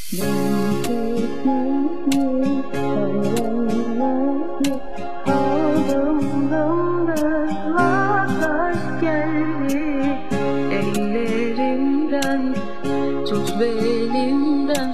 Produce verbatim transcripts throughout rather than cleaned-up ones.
Ellerimden tut belimden,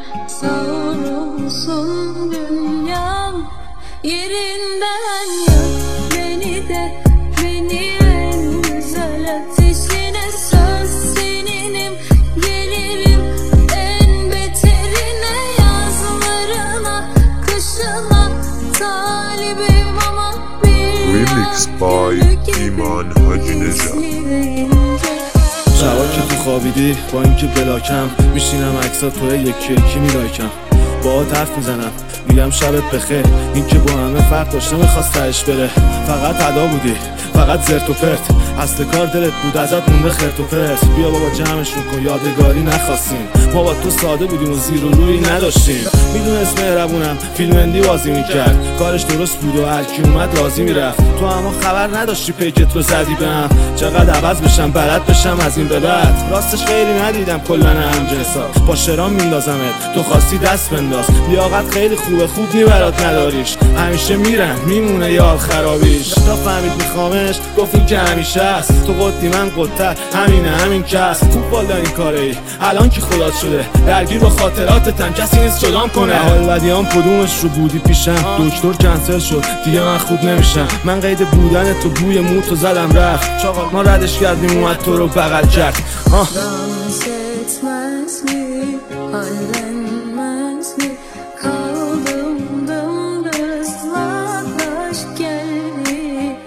savrulsun dünyam yerinden. Yak beni de, beni en güzel ateşine, söz seninim, gelirim en beterine, yazlarına, kışına talibim ama bir Remix by ایمان حاجی نژاد. شبا که تو خوابیدی با اینکه بلاکم، میشینم عکسات تو یکی یکی میلایکم، باهات حرف میزنم میگم شبت بخیر. این که با همه فرق داشته میخواست تهش بره، فقط ادا بودی، فقط زرت و پرت، اصل کار دلت بود ازت مونده خرت و پرت. بیا بابا جمعشون کن، یادگاری نخواستیم، ما با تو ساده بودیم و زیر و روی نداشتیم. میدونست مهربونم فیلم اندی بازی میکرد، کارش درست بود و هرکی اومد راضی میرفت. تو اما خبر نداشتی پیکت رو زدی بهم، چقدر عوض بشم بلد بشم از این به بعد. راستش خیلی ندیدم کلا همجنسا، با شرام میندازمت تو خواستی دست بنداز. لیاقت خیلی خوبه، خوب نی برات نداریش، همیشه میرن میمونه یال خرابیش. تا فهمید میخوامش گفت این که همیشه است، تو قدی من قدتر، همینه همین کس. خوب بالا این کاره ای الان که خدات شده، درگیر با خاطراتتم کسی نیست جدام کنه. حال بدیام کدومش رو بودی پیشم، دکتر کنسل شد دیگه من خوب نمیشم. من قید بودن تو بوی موتو زدم رفت، چاقال ما ردش کردیم اومد تو رو بغل کرد. آه dans etmez mi, hallenmez mi, kaldım dımdız vallaş geldi.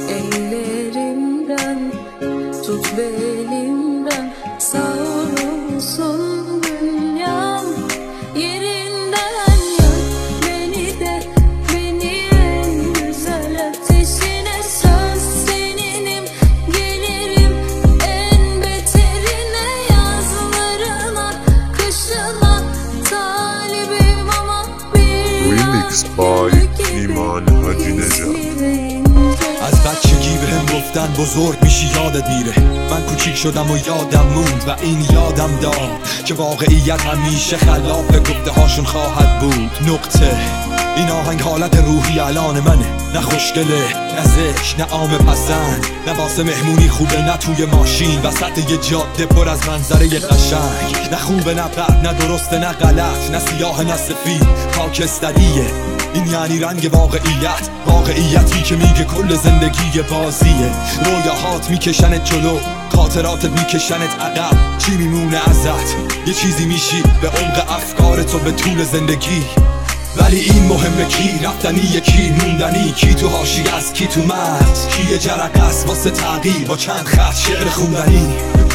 Ellerimden tut belimden, savrulsun dünyam yerinden. Yak beni de, beni en güzel ateşine, söz seninim, gelirim en beterine, yazlarına, kışına talibim ama bir Remix by ایمان حاجی نژاد. از بچگی به هم گفتن بزرگ میشی یادت میره، من کوچیک شدم و یادم موند و این یادم داد که واقعیت همیشه خلاف گفته هاشون خواهد بود. نقطه این آهنگ حالت روحی الان منه، نه خوشگله نه زشت نه عام پسند، نه واسه مهمونی خوبه نه توی ماشین وسط یه جاده پر از منظره قشنگ. نه خوبه نه بد نه درسته نه غلط، نه سیاه نه سفید، خاکستریه. این یعنی رنگ واقعیت، واقعیتی که میگه کل زندگی بازیه. رویاهات میکشنت جلو، خاطراتت میکشنت عقب، چی میمونه ازت؟ یه چیزی میشی به عمق افکار تو به طول زندگی. ولی این مهمه کی رفتنی، کی موندنی، کی تو حاشیه است کی تو متن، کی یه جرقه است واسه تغییر با چند خط شعر خوندنی.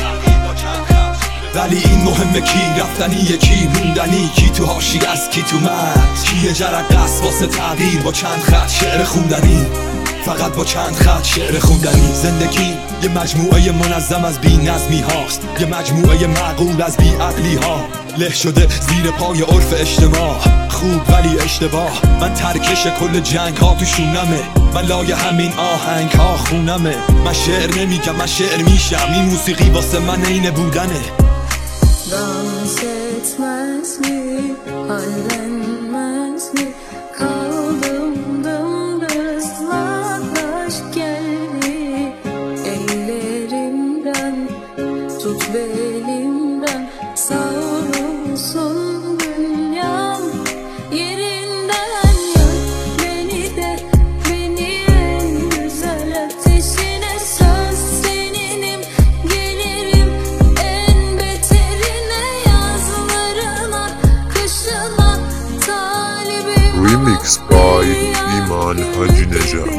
ولی این مهمه کی رفتنی، کی موندنی، کی تو حاشیه است کی تو متن، کی یه جرقه است واسه تغییر با چند خط شعر خوندنی. فقط با چند خط شعر خوندنی. زندگی یه مجموعه منظم از بی نظمی هاست، یه مجموعه معقول از بی عقلی ها، له شده زیر پای عرف اجتماع. خوب ولی اشتباه، من ترکش کل جنگ ها تو شونمه، من لای همین آهنگ ها خونمه. من şeir نمیگم من şeir میشم، این موسیقی واسه من عین بودنه. Dans etmez mi, hallenmez mi, kaldım dımdız vallaş geldi. Ellerimden tut belimden, savrulsun dünyam yerinden. Yak beni de, beni en güzel ateşine, söz seninim, gelirim en beterine, yazlarına, kışına talibim. Remix by ایمان حاجی نژاد.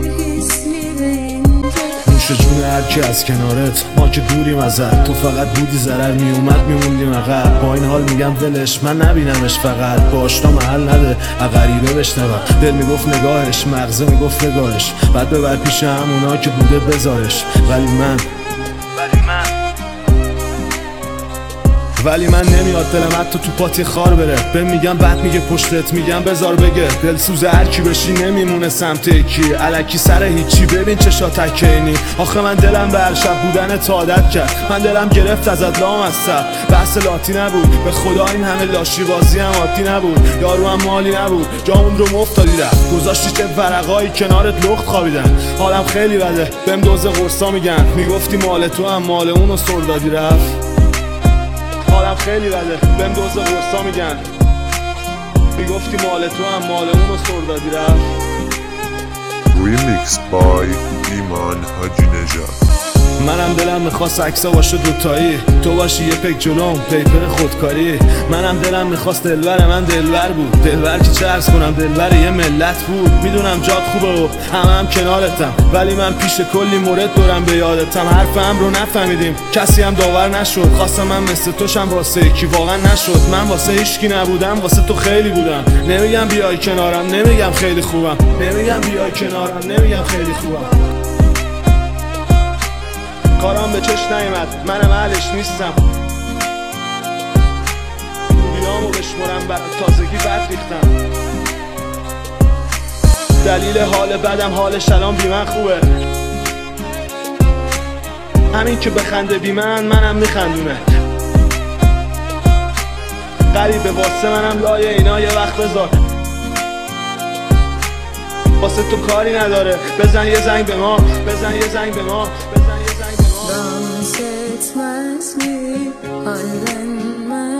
نوش جون هرکی از کنارت، ما که دوریم ازت، تو فقط بودی ضرر میومد میموندیم عقب. با این حال میگم ولش، من نبینمش فقط، با آشنا محل نده غریبه بشنوم. دل میگفت نگاهش، مغزه میگفت نگاهش، بعد ببر پیش همونا که بوده بذارش. ولی من ولی من ولی من نمیاد دلم حتی تو پاتی خار بره. به میگم بد میگه پشتت، میگم بزار بگه. دلسوز هر کی بشی نمیمونه سمت یکی، الکی سر هیچی. ببین چشا تکینی، آخه من دلم به هر شب بودن تا عادت کرد. من دلم گرفت ازت لام از سر، بحث لاتی نبود. به خدا این همه لاشی بازی هم عادی نبود. یارو هم مالی نبود، جامون رو مفت دادی رفت. گذاشتی چه ورقایی کنارت لخت خوابیدن. حالم خیلی بده، بهم دوز قرصا میگن. میگفتی مال تو هم مال اونو سر دادی رفت. حالم خیلی بده، بهم دوز قرصا میگن. میگفتی مال تو هم مال اونو سر دادی رفت. Remix by ایمان حاجی نژاد. منم دلم میخواست عکسا باشه دوتایی، تو باشی یه پک جلوم پیپر خودکاری. منم دلم میخواست دلبر من دلبر بود. دلبر که چه عرض کنم، دلبر یه ملت بود. میدونم جات خوبه و همه هم کنارتم، ولی من پیش کلی مورد دورم به یادتم. حرفم رو نفهمیدیم، کسی هم داور نشد. خواستم من مثل توشم واسه یکی، واقعا نشد. من واسه هیچکی نبودم، واسه تو خیلی بودم. نمیگم بیای کنارم، نمیگم خیلی خوبم. نمیگم بیای کنارم، نمیگم خیلی خوبم. کارام به چش نیمد، منم اهلش نیستم. خوبیامو بشمرم، برای تازگی بد ریختم. دلیل حال بدم حالش الان بی من خوبه. همین که بخنده بی من، منم میخندونه. غریبه واسه منم لایه اینا یه وقت بذار. واسه تو کاری نداره، بزن یه زنگ به ما، بزن یه زنگ به ما، بزن یه زنگ به ما. Dans etmez mi hallenmez